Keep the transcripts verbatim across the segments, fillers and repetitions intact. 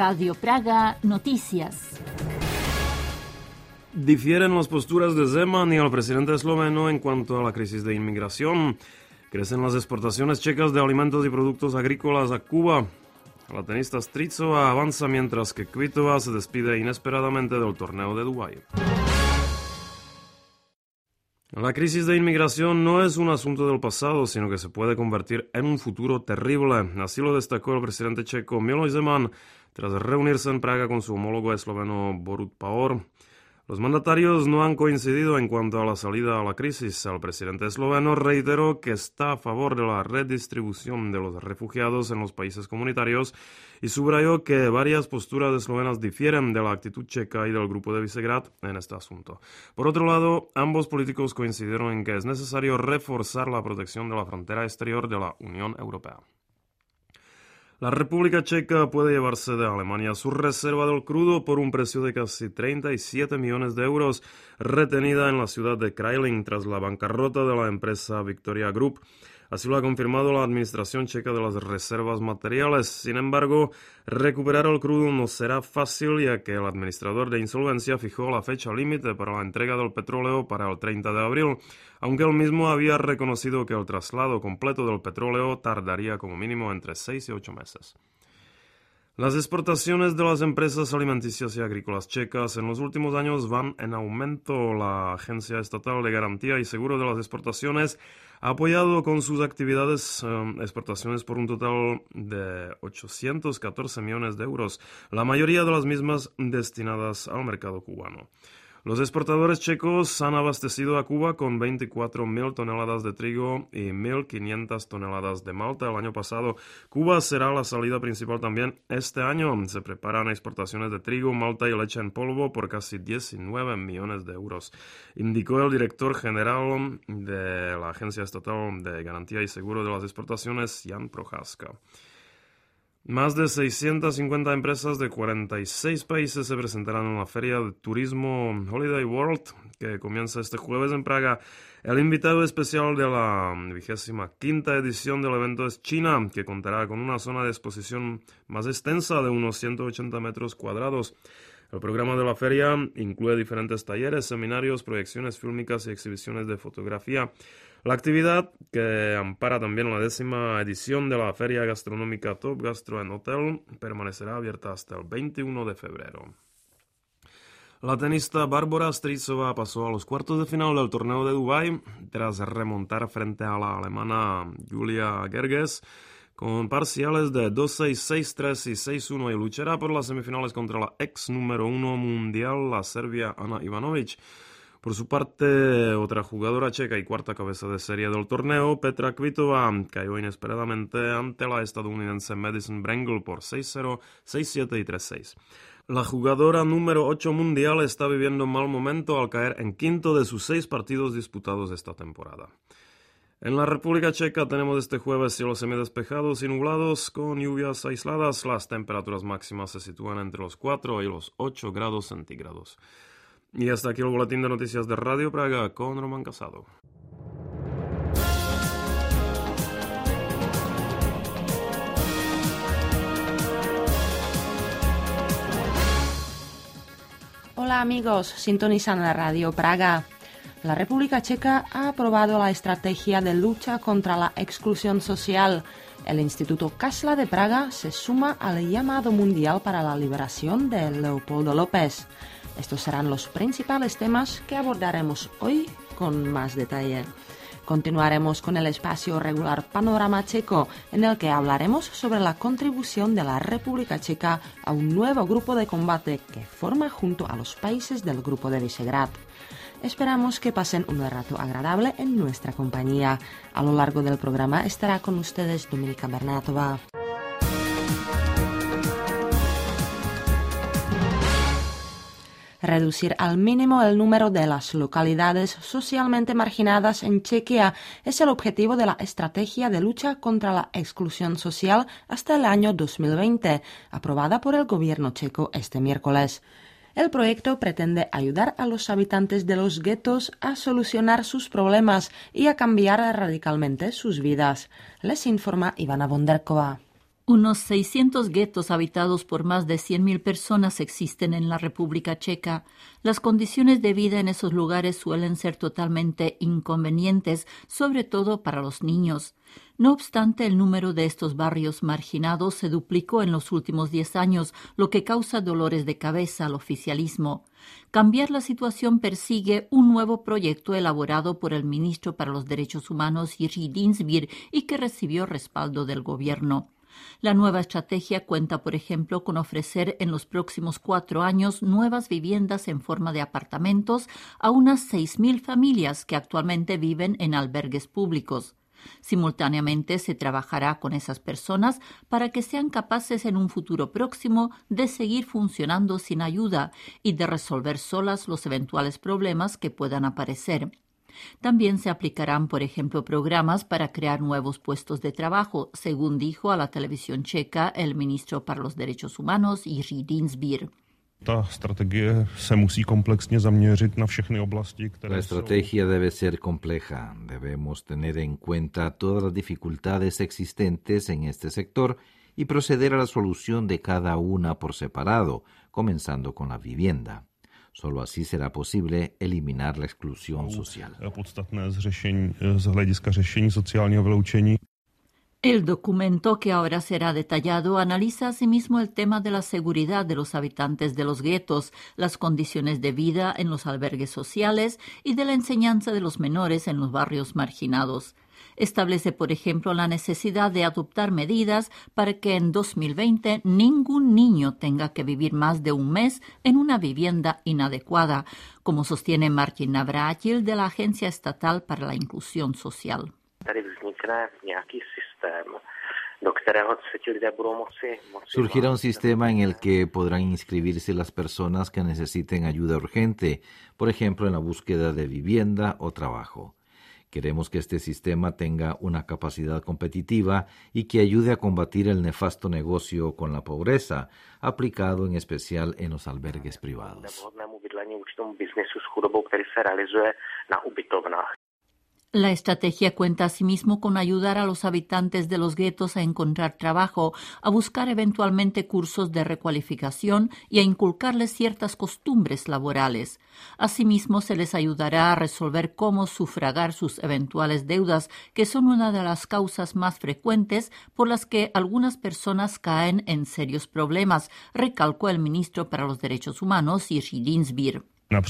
Radio Praga Noticias. Difieren las posturas de Zeman y el presidente esloveno en cuanto a la crisis de inmigración. Crecen las exportaciones checas de alimentos y productos agrícolas a Cuba. La tenista Strýcová avanza mientras que Kvitova se despide inesperadamente del torneo de Dubái. La crisis de inmigración no es un asunto del pasado, sino que se puede convertir en un futuro terrible. Así lo destacó el presidente checo Miloš Zeman tras reunirse en Praga con su homólogo esloveno Borut Pahor. Los mandatarios no han coincidido en cuanto a la salida a la crisis. El presidente esloveno reiteró que está a favor de la redistribución de los refugiados en los países comunitarios y subrayó que varias posturas eslovenas difieren de la actitud checa y del grupo de Visegrad en este asunto. Por otro lado, ambos políticos coincidieron en que es necesario reforzar la protección de la frontera exterior de la Unión Europea. La República Checa puede llevarse de Alemania su reserva del crudo por un precio de casi treinta y siete millones de euros, retenida en la ciudad de Krailín tras la bancarrota de la empresa Victoria Group. Así lo ha confirmado la Administración Checa de las Reservas Materiales. Sin embargo, recuperar el crudo no será fácil, ya que el administrador de insolvencia fijó la fecha límite para la entrega del petróleo para el treinta de abril, aunque él mismo había reconocido que el traslado completo del petróleo tardaría como mínimo entre seis y ocho meses. Las exportaciones de las empresas alimenticias y agrícolas checas en los últimos años van en aumento. La Agencia Estatal de Garantía y Seguro de las Exportaciones ha apoyado con sus actividades eh, exportaciones por un total de ochocientos catorce millones de euros, la mayoría de las mismas destinadas al mercado cubano. Los exportadores checos han abastecido a Cuba con veinticuatro mil toneladas de trigo y mil quinientas toneladas de malta el año pasado. Cuba será la salida principal también este año. Se preparan exportaciones de trigo, malta y leche en polvo por casi diecinueve millones de euros, indicó el director general de la Agencia Estatal de Garantía y Seguro de las Exportaciones, Jan Procházka. Más de seiscientas cincuenta empresas de cuarenta y seis países se presentarán en la Feria de Turismo Holiday World, que comienza este jueves en Praga. El invitado especial de la vigésima quinta edición del evento es China, que contará con una zona de exposición más extensa de unos ciento ochenta metros cuadrados. El programa de la feria incluye diferentes talleres, seminarios, proyecciones fílmicas y exhibiciones de fotografía. La actividad, que ampara también la décima edición de la feria gastronómica Top Gastro en Hotel, permanecerá abierta hasta el veintiuno de febrero. La tenista Barbora Strýcová pasó a los cuartos de final del torneo de Dubái tras remontar frente a la alemana Julia Gerges con parciales de dos seis, seis tres y seis uno y luchará por las semifinales contra la ex número uno mundial, la serbia Ana Ivanovic. Por su parte, otra jugadora checa y cuarta cabeza de serie del torneo, Petra Kvitova, cayó inesperadamente ante la estadounidense Madison Brengle por seis cero, seis siete y tres seis. La jugadora número ocho mundial está viviendo un mal momento al caer en quinto de sus seis partidos disputados esta temporada. En la República Checa tenemos este jueves cielos semidespejados y nublados con lluvias aisladas. Las temperaturas máximas se sitúan entre los cuatro y los ocho grados centígrados. Y hasta aquí el boletín de noticias de Radio Praga con Román Casado. Hola amigos, sintonizan la Radio Praga. La República Checa ha aprobado la estrategia de lucha contra la exclusión social. El Instituto Kassler de Praga se suma al llamado mundial para la liberación de Leopoldo López. Estos serán los principales temas que abordaremos hoy con más detalle. Continuaremos con el espacio regular Panorama Checo, en el que hablaremos sobre la contribución de la República Checa a un nuevo grupo de combate que forma junto a los países del grupo de Visegrad. Esperamos que pasen un rato agradable en nuestra compañía. A lo largo del programa estará con ustedes Dominika Bernátova. Reducir al mínimo el número de las localidades socialmente marginadas en Chequia es el objetivo de la estrategia de lucha contra la exclusión social hasta el año dos mil veinte, aprobada por el gobierno checo este miércoles. El proyecto pretende ayudar a los habitantes de los guetos a solucionar sus problemas y a cambiar radicalmente sus vidas. Les informa Ivana Bonderkova. Unos seiscientos guetos habitados por más de cien mil personas existen en la República Checa. Las condiciones de vida en esos lugares suelen ser totalmente inconvenientes, sobre todo para los niños. No obstante, el número de estos barrios marginados se duplicó en los últimos diez años, lo que causa dolores de cabeza al oficialismo. Cambiar la situación persigue un nuevo proyecto elaborado por el ministro para los Derechos Humanos, Jiří Dienstbier, y que recibió respaldo del gobierno. La nueva estrategia cuenta, por ejemplo, con ofrecer en los próximos cuatro años nuevas viviendas en forma de apartamentos a unas seis mil familias que actualmente viven en albergues públicos. Simultáneamente se trabajará con esas personas para que sean capaces en un futuro próximo de seguir funcionando sin ayuda y de resolver solas los eventuales problemas que puedan aparecer. También se aplicarán, por ejemplo, programas para crear nuevos puestos de trabajo, según dijo a la televisión checa el ministro para los Derechos Humanos, Jiří Dienstbier. Ta strategie se musí komplexně zaměřit na všechny oblasti, které La estrategia debe ser compleja. Debemos tener en cuenta todas las dificultades existentes en este sector y proceder a la solución de cada una por separado, comenzando con la vivienda. Solo así será posible eliminar la exclusión social. Podstatné z řešení, z hlediska řešení sociálního vyloučení. El documento, que ahora será detallado, analiza asimismo el tema de la seguridad de los habitantes de los guetos, las condiciones de vida en los albergues sociales y de la enseñanza de los menores en los barrios marginados. Establece, por ejemplo, la necesidad de adoptar medidas para que en dos mil veinte ningún niño tenga que vivir más de un mes en una vivienda inadecuada, como sostiene Martin Navrátil de la Agencia Estatal para la Inclusión Social. Surgirá un sistema en el que podrán inscribirse las personas que necesiten ayuda urgente, por ejemplo, en la búsqueda de vivienda o trabajo. Queremos que este sistema tenga una capacidad competitiva y que ayude a combatir el nefasto negocio con la pobreza, aplicado en especial en los albergues privados. La estrategia cuenta asimismo con ayudar a los habitantes de los guetos a encontrar trabajo, a buscar eventualmente cursos de recualificación y a inculcarles ciertas costumbres laborales. Asimismo, se les ayudará a resolver cómo sufragar sus eventuales deudas, que son una de las causas más frecuentes por las que algunas personas caen en serios problemas, recalcó el ministro para los Derechos Humanos, Jiří Dienstbier.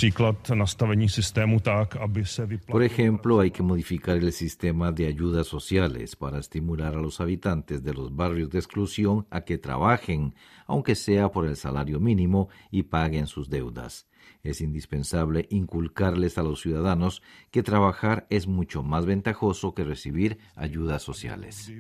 Por ejemplo, hay que modificar el sistema de ayudas sociales para estimular a los habitantes de los barrios de exclusión a que trabajen, aunque sea por el salario mínimo, y paguen sus deudas. Es indispensable inculcarles a los ciudadanos que trabajar es mucho más ventajoso que recibir ayudas sociales.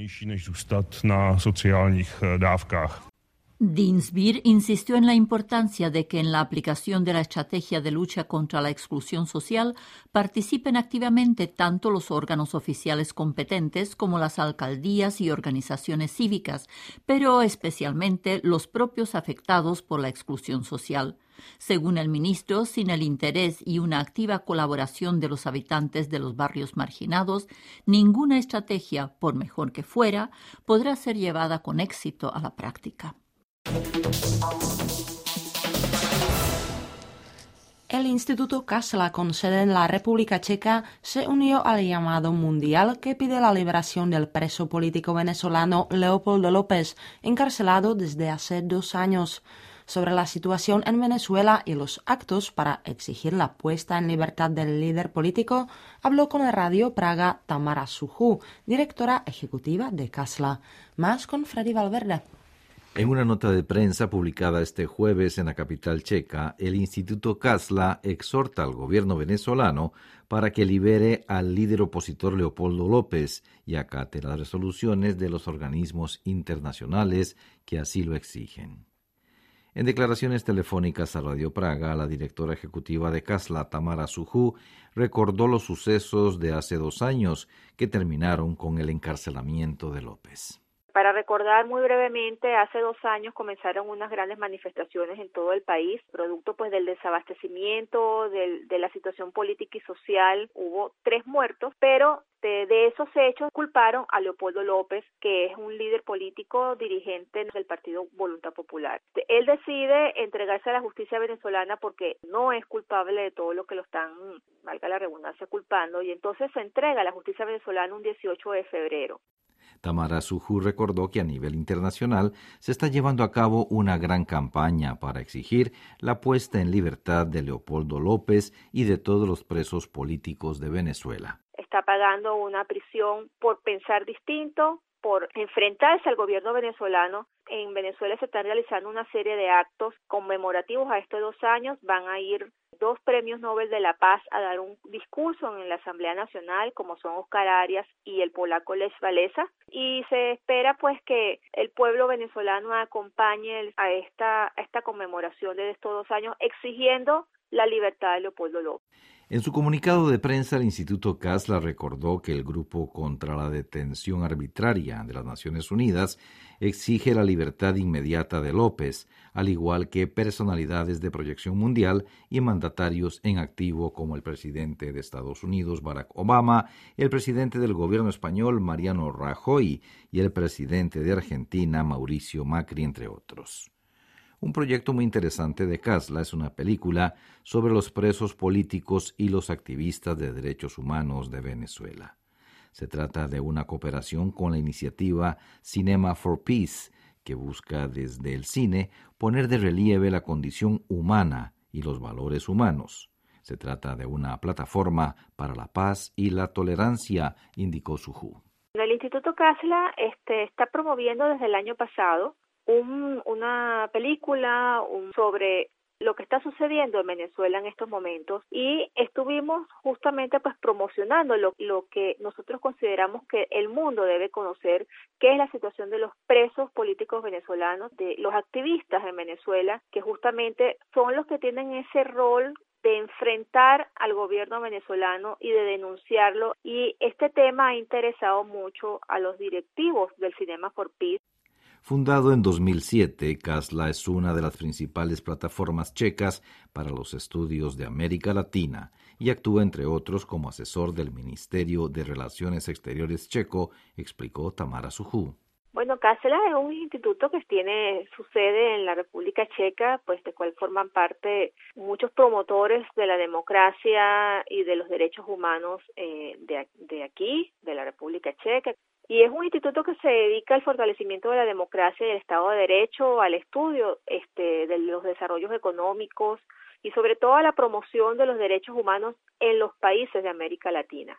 Dienstbier insistió en la importancia de que en la aplicación de la estrategia de lucha contra la exclusión social participen activamente tanto los órganos oficiales competentes como las alcaldías y organizaciones cívicas, pero especialmente los propios afectados por la exclusión social. Según el ministro, sin el interés y una activa colaboración de los habitantes de los barrios marginados, ninguna estrategia, por mejor que fuera, podrá ser llevada con éxito a la práctica. El Instituto Kassla, con sede en la República Checa, se unió al llamado mundial que pide la liberación del preso político venezolano Leopoldo López, encarcelado desde hace dos años. Sobre la situación en Venezuela y los actos para exigir la puesta en libertad del líder político, habló con el Radio Praga Tamara Suchú, directora ejecutiva de Kassla. Más con Freddy Valverde. En una nota de prensa publicada este jueves en la capital checa, el Instituto Kassla exhorta al gobierno venezolano para que libere al líder opositor Leopoldo López y acate las resoluciones de los organismos internacionales que así lo exigen. En declaraciones telefónicas a Radio Praga, la directora ejecutiva de Kassla, Tamara Suchú, recordó los sucesos de hace dos años que terminaron con el encarcelamiento de López. Para recordar muy brevemente, hace dos años comenzaron unas grandes manifestaciones en todo el país, producto pues del desabastecimiento, del, de la situación política y social. Hubo tres muertos, pero de, de esos hechos culparon a Leopoldo López, que es un líder político dirigente del Partido Voluntad Popular. Él decide entregarse a la justicia venezolana porque no es culpable de todo lo que lo están, valga la redundancia, culpando, y entonces se entrega a la justicia venezolana un dieciocho de febrero. Tamara Sujú recordó que a nivel internacional se está llevando a cabo una gran campaña para exigir la puesta en libertad de Leopoldo López y de todos los presos políticos de Venezuela. Está pagando una prisión por pensar distinto, por enfrentarse al gobierno venezolano. En Venezuela se están realizando una serie de actos conmemorativos a estos dos años. Van a ir dos premios Nobel de la Paz a dar un discurso en la Asamblea Nacional, como son Oscar Arias y el polaco Lech Walesa, y se espera pues que el pueblo venezolano acompañe a esta, a esta conmemoración de estos dos años, exigiendo la libertad de Leopoldo López. En su comunicado de prensa, el Instituto Casla recordó que el Grupo contra la Detención Arbitraria de las Naciones Unidas exige la libertad inmediata de López, al igual que personalidades de proyección mundial y mandatarios en activo como el presidente de Estados Unidos, Barack Obama, el presidente del gobierno español, Mariano Rajoy, y el presidente de Argentina, Mauricio Macri, entre otros. Un proyecto muy interesante de Casla es una película sobre los presos políticos y los activistas de derechos humanos de Venezuela. Se trata de una cooperación con la iniciativa Cinema for Peace, que busca desde el cine poner de relieve la condición humana y los valores humanos. Se trata de una plataforma para la paz y la tolerancia, indicó Sujú. El Instituto Casla este, está promoviendo desde el año pasado Un, una película un, sobre lo que está sucediendo en Venezuela en estos momentos, y estuvimos justamente pues promocionando lo, lo que nosotros consideramos que el mundo debe conocer, que es la situación de los presos políticos venezolanos, de los activistas en Venezuela, que justamente son los que tienen ese rol de enfrentar al gobierno venezolano y de denunciarlo, y este tema ha interesado mucho a los directivos del Cinema for Peace. Fundado en dos mil siete, Casla es una de las principales plataformas checas para los estudios de América Latina y actúa, entre otros, como asesor del Ministerio de Relaciones Exteriores checo, explicó Tamara Sujú. Bueno, Casla es un instituto que tiene su sede en la República Checa, pues de cual forman parte muchos promotores de la democracia y de los derechos humanos eh, de, de aquí, de la República Checa. Y es un instituto que se dedica al fortalecimiento de la democracia y del Estado de Derecho, al estudio este, de los desarrollos económicos y sobre todo a la promoción de los derechos humanos en los países de América Latina.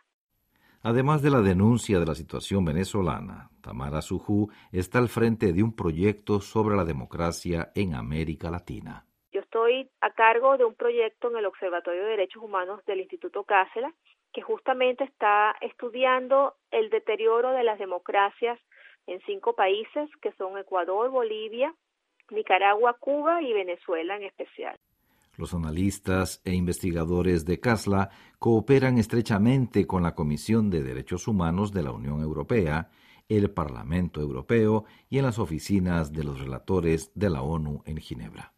Además de la denuncia de la situación venezolana, Tamara Sujú está al frente de un proyecto sobre la democracia en América Latina. Yo estoy a cargo de un proyecto en el Observatorio de Derechos Humanos del Instituto Casla, que justamente está estudiando el deterioro de las democracias en cinco países, que son Ecuador, Bolivia, Nicaragua, Cuba y Venezuela en especial. Los analistas e investigadores de Casla cooperan estrechamente con la Comisión de Derechos Humanos de la Unión Europea, el Parlamento Europeo y en las oficinas de los relatores de la ONU en Ginebra.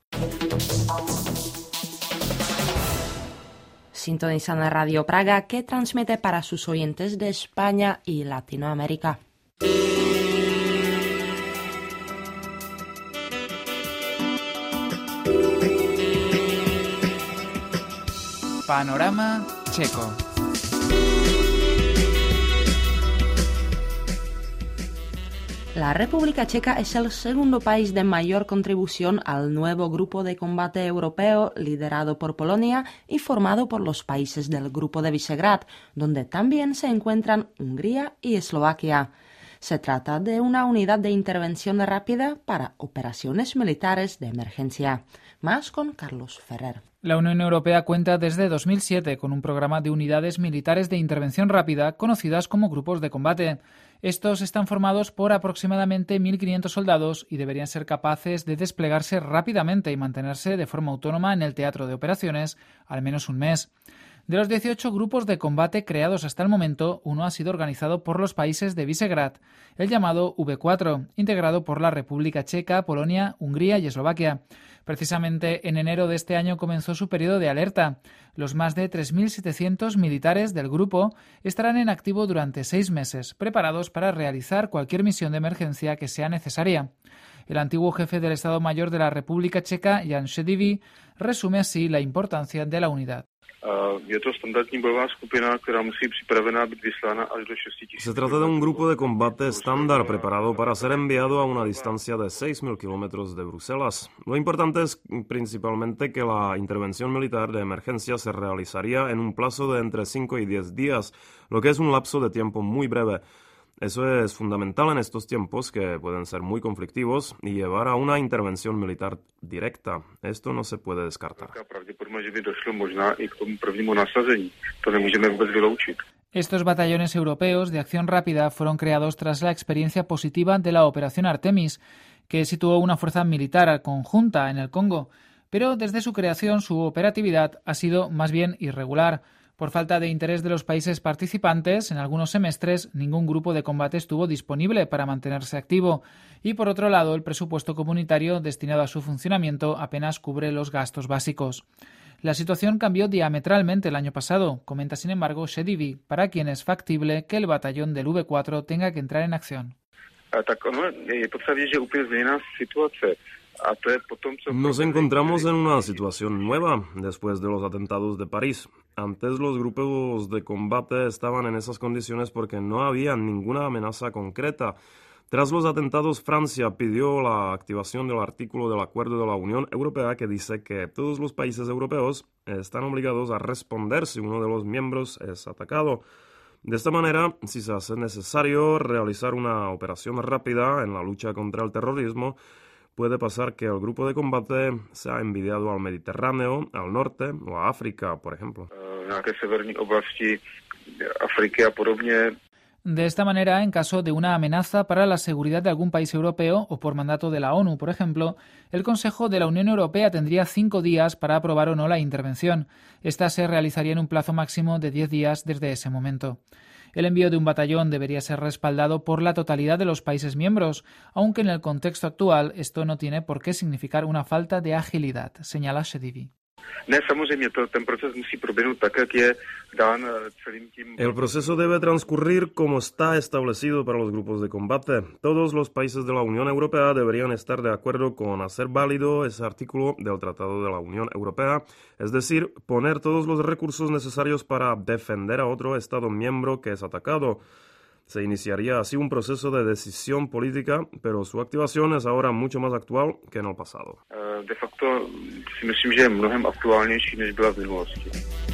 Sintonizan a Radio Praga, que transmite para sus oyentes de España y Latinoamérica. Panorama Checo. La República Checa es el segundo país de mayor contribución al nuevo grupo de combate europeo liderado por Polonia y formado por los países del Grupo de Visegrad, donde también se encuentran Hungría y Eslovaquia. Se trata de una unidad de intervención rápida para operaciones militares de emergencia. Más con Carlos Ferrer. La Unión Europea cuenta desde dos mil siete con un programa de unidades militares de intervención rápida conocidas como grupos de combate. Estos están formados por aproximadamente mil quinientos soldados y deberían ser capaces de desplegarse rápidamente y mantenerse de forma autónoma en el teatro de operaciones al menos un mes. De los dieciocho grupos de combate creados hasta el momento, uno ha sido organizado por los países de Visegrad, el llamado V cuatro, integrado por la República Checa, Polonia, Hungría y Eslovaquia. Precisamente en enero de este año comenzó su periodo de alerta. Los más de tres mil setecientos militares del grupo estarán en activo durante seis meses, preparados para realizar cualquier misión de emergencia que sea necesaria. El antiguo jefe del Estado Mayor de la República Checa, Jan Šedivý, resume así la importancia de la unidad. Se trata de un grupo de combate estándar preparado para ser enviado a una distancia de seis mil kilómetros de Bruselas. Lo importante es principalmente que la intervención militar de emergencia se realizaría en un plazo de entre cinco y diez días, lo que es un lapso de tiempo muy breve. Eso es fundamental en estos tiempos que pueden ser muy conflictivos y llevar a una intervención militar directa. Esto no se puede descartar. Estos batallones europeos de acción rápida fueron creados tras la experiencia positiva de la Operación Artemis, que situó una fuerza militar conjunta en el Congo, pero desde su creación su operatividad ha sido más bien irregular. Por falta de interés de los países participantes, en algunos semestres ningún grupo de combate estuvo disponible para mantenerse activo y, por otro lado, el presupuesto comunitario destinado a su funcionamiento apenas cubre los gastos básicos. La situación cambió diametralmente el año pasado, comenta sin embargo Šedivý, para quien es factible que el batallón del V cuatro tenga que entrar en acción. Nos encontramos en una situación nueva después de los atentados de París. Antes los grupos de combate estaban en esas condiciones porque no había ninguna amenaza concreta. Tras los atentados, Francia pidió la activación del artículo del Acuerdo de la Unión Europea que dice que todos los países europeos están obligados a responder si uno de los miembros es atacado. De esta manera, si se hace necesario realizar una operación rápida en la lucha contra el terrorismo, puede pasar que el grupo de combate sea enviado al Mediterráneo, al norte o a África, por ejemplo. De esta manera, en caso de una amenaza para la seguridad de algún país europeo o por mandato de la ONU, por ejemplo, el Consejo de la Unión Europea tendría cinco días para aprobar o no la intervención. Esta se realizaría en un plazo máximo de diez días desde ese momento. El envío de un batallón debería ser respaldado por la totalidad de los países miembros, aunque en el contexto actual esto no tiene por qué significar una falta de agilidad, señala Šedivý. El proceso debe transcurrir como está establecido para los grupos de combate. Todos los países de la Unión Europea deberían estar de acuerdo con hacer válido ese artículo del Tratado de la Unión Europea, es decir, poner todos los recursos necesarios para defender a otro Estado miembro que es atacado. Se iniciaría así un proceso de decisión política, pero su activación es ahora mucho más actual que en el pasado. De facto si myslím, že je mnohem aktuálnější, než byla v minulosti.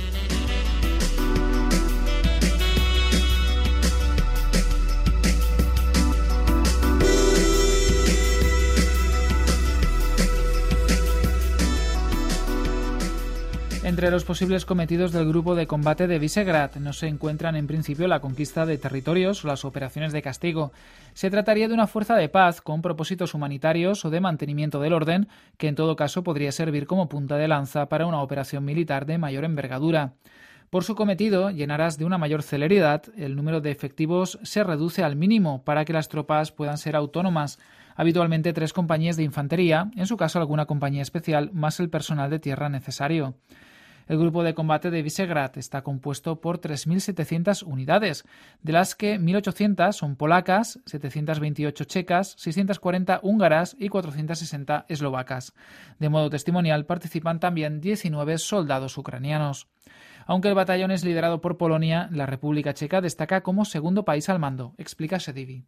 Entre los posibles cometidos del grupo de combate de Visegrad no se encuentran en principio la conquista de territorios o las operaciones de castigo. Se trataría de una fuerza de paz con propósitos humanitarios o de mantenimiento del orden, que en todo caso podría servir como punta de lanza para una operación militar de mayor envergadura. Por su cometido, llenarás de una mayor celeridad, el número de efectivos se reduce al mínimo para que las tropas puedan ser autónomas, habitualmente tres compañías de infantería, en su caso alguna compañía especial, más el personal de tierra necesario. El grupo de combate de Visegrad está compuesto por tres mil setecientas unidades, de las que mil ochocientas son polacas, setecientas veintiocho checas, seiscientas cuarenta húngaras y cuatrocientas sesenta eslovacas. De modo testimonial participan también diecinueve soldados ucranianos. Aunque el batallón es liderado por Polonia, la República Checa destaca como segundo país al mando, explica Šedivý.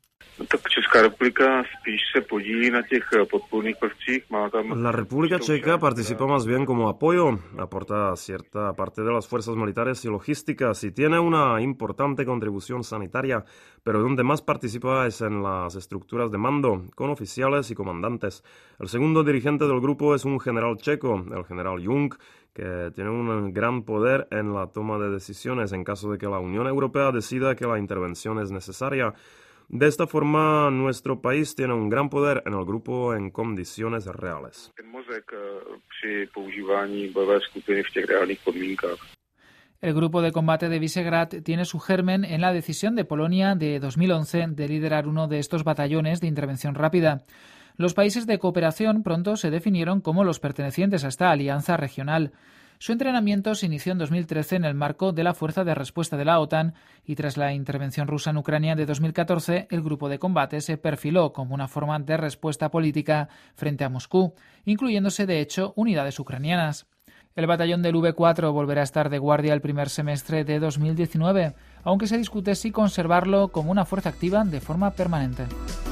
La República Checa participa más bien como apoyo, aporta cierta parte de las fuerzas militares y logísticas y tiene una importante contribución sanitaria, pero donde más participa es en las estructuras de mando, con oficiales y comandantes. El segundo dirigente del grupo es un general checo, el general Jung, que tiene un gran poder en la toma de decisiones en caso de que la Unión Europea decida que la intervención es necesaria. De esta forma, nuestro país tiene un gran poder en el grupo en condiciones reales. El grupo de combate de Visegrad tiene su germen en la decisión de Polonia de dos mil once de liderar uno de estos batallones de intervención rápida. Los países de cooperación pronto se definieron como los pertenecientes a esta alianza regional. Su entrenamiento se inició en dos mil trece en el marco de la Fuerza de Respuesta de la OTAN y tras la intervención rusa en Ucrania de dos mil catorce, el grupo de combate se perfiló como una forma de respuesta política frente a Moscú, incluyéndose de hecho unidades ucranianas. El batallón del V cuatro volverá a estar de guardia el primer semestre de dos mil diecinueve, aunque se discute si conservarlo como una fuerza activa de forma permanente.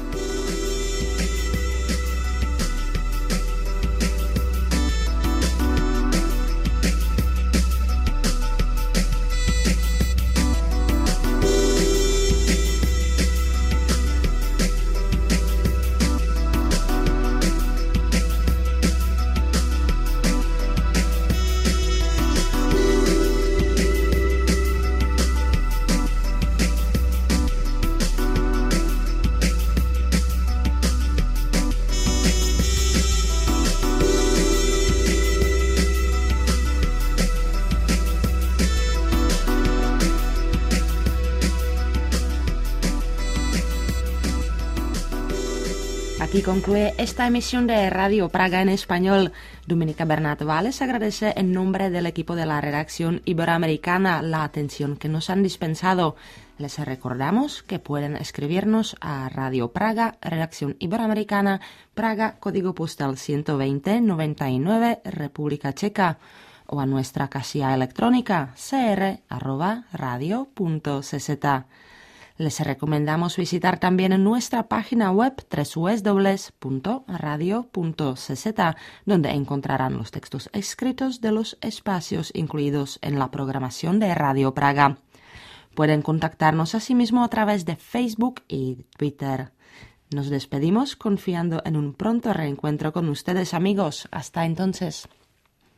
Aquí concluye esta emisión de Radio Praga en español. Dominica Bernat Valles agradece en nombre del equipo de la redacción iberoamericana la atención que nos han dispensado. Les recordamos que pueden escribirnos a Radio Praga, redacción iberoamericana, Praga, código postal ciento veinte noventa y nueve, República Checa, o a nuestra casilla electrónica c r arroba radio punto c z. Les recomendamos visitar también nuestra página web doble u doble u doble u punto radio punto c z, donde encontrarán los textos escritos de los espacios incluidos en la programación de Radio Praga. Pueden contactarnos asimismo a través de Facebook y Twitter. Nos despedimos confiando en un pronto reencuentro con ustedes, amigos. Hasta entonces.